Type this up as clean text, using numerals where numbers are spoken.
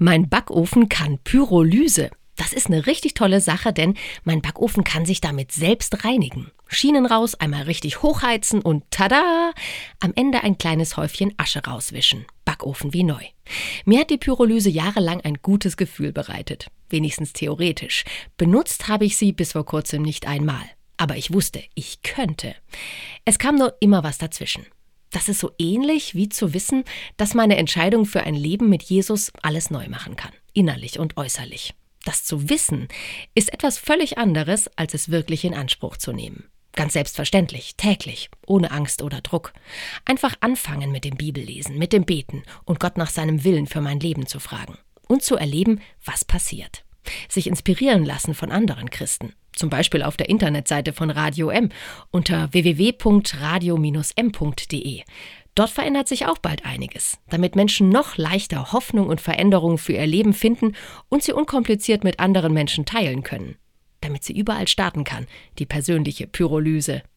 Mein Backofen kann Pyrolyse. Das ist eine richtig tolle Sache, denn mein Backofen kann sich damit selbst reinigen. Schienen raus, einmal richtig hochheizen und tada! Am Ende ein kleines Häufchen Asche rauswischen. Backofen wie neu. Mir hat die Pyrolyse jahrelang ein gutes Gefühl bereitet. Wenigstens theoretisch. Benutzt habe ich sie bis vor kurzem nicht einmal. Aber ich wusste, ich könnte. Es kam nur immer was dazwischen. Das ist so ähnlich wie zu wissen, dass meine Entscheidung für ein Leben mit Jesus alles neu machen kann. Innerlich und äußerlich. Das zu wissen ist etwas völlig anderes, als es wirklich in Anspruch zu nehmen. Ganz selbstverständlich, täglich, ohne Angst oder Druck. Einfach anfangen mit dem Bibellesen, mit dem Beten und Gott nach seinem Willen für mein Leben zu fragen. Und zu erleben, was passiert. Sich inspirieren lassen von anderen Christen. Zum Beispiel auf der Internetseite von Radio M unter www.radio-m.de. Dort verändert sich auch bald einiges, damit Menschen noch leichter Hoffnung und Veränderung für ihr Leben finden und sie unkompliziert mit anderen Menschen teilen können. Damit sie überall starten kann, die persönliche Pyrolyse.